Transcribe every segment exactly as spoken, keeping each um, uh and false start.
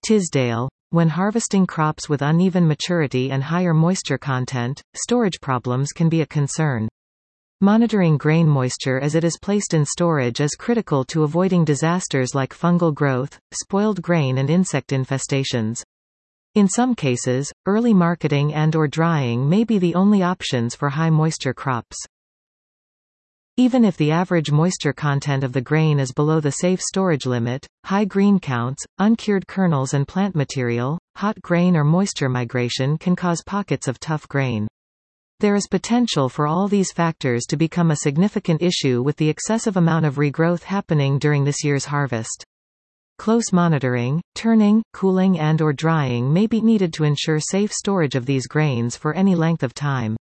Tisdale. When harvesting crops with uneven maturity and higher moisture content, storage problems can be a concern. Monitoring grain moisture as it is placed in storage is critical to avoiding disasters like fungal growth, spoiled grain and insect infestations. In some cases, early marketing and/or drying may be the only options for high moisture crops. Even if the average moisture content of the grain is below the safe storage limit, high green counts, uncured kernels and plant material, hot grain or moisture migration can cause pockets of tough grain. There is potential for all these factors to become a significant issue with the excessive amount of regrowth happening during this year's harvest. Close monitoring, turning, cooling and/or drying may be needed to ensure safe storage of these grains for any length of time.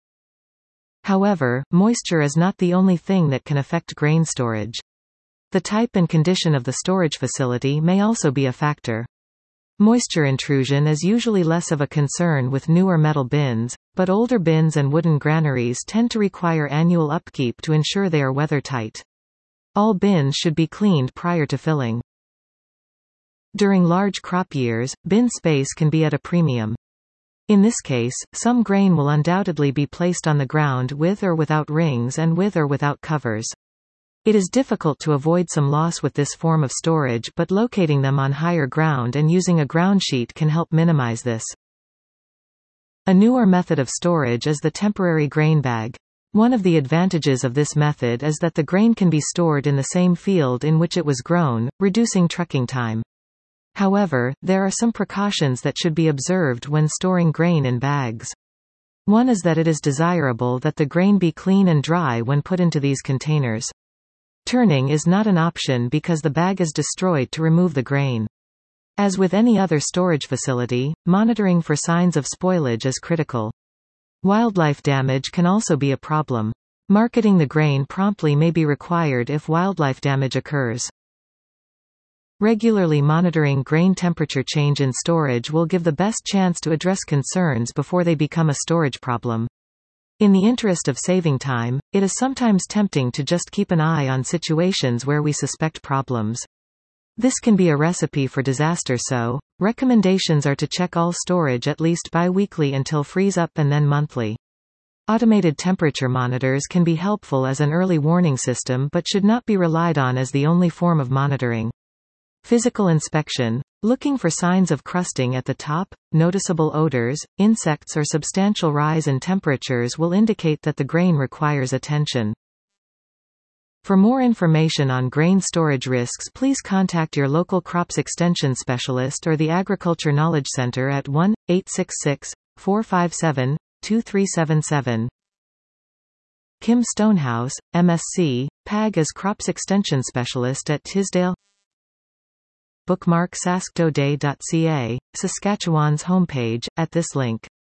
However, moisture is not the only thing that can affect grain storage. The type and condition of the storage facility may also be a factor. Moisture intrusion is usually less of a concern with newer metal bins, but older bins and wooden granaries tend to require annual upkeep to ensure they are weather-tight. All bins should be cleaned prior to filling. During large crop years, bin space can be at a premium. In this case, some grain will undoubtedly be placed on the ground with or without rings and with or without covers. It is difficult to avoid some loss with this form of storage, but locating them on higher ground and using a ground sheet can help minimize this. A newer method of storage is the temporary grain bag. One of the advantages of this method is that the grain can be stored in the same field in which it was grown, reducing trucking time. However, there are some precautions that should be observed when storing grain in bags. One is that it is desirable that the grain be clean and dry when put into these containers. Turning is not an option because the bag is destroyed to remove the grain. As with any other storage facility, monitoring for signs of spoilage is critical. Wildlife damage can also be a problem. Marketing the grain promptly may be required if wildlife damage occurs. Regularly monitoring grain temperature change in storage will give the best chance to address concerns before they become a storage problem. In the interest of saving time, it is sometimes tempting to just keep an eye on situations where we suspect problems. This can be a recipe for disaster, so recommendations are to check all storage at least bi-weekly until freeze-up and then monthly. Automated temperature monitors can be helpful as an early warning system but should not be relied on as the only form of monitoring. Physical inspection. Looking for signs of crusting at the top, noticeable odors, insects or substantial rise in temperatures will indicate that the grain requires attention. For more information on grain storage risks, please contact your local crops extension specialist or the Agriculture Knowledge Center at one eight six six, four five seven, two three seven seven. Kim Stonehouse, M S c, P A G as Crops Extension Specialist at Tisdale. Bookmark saskatoday dot c a, Saskatchewan's homepage, at this link.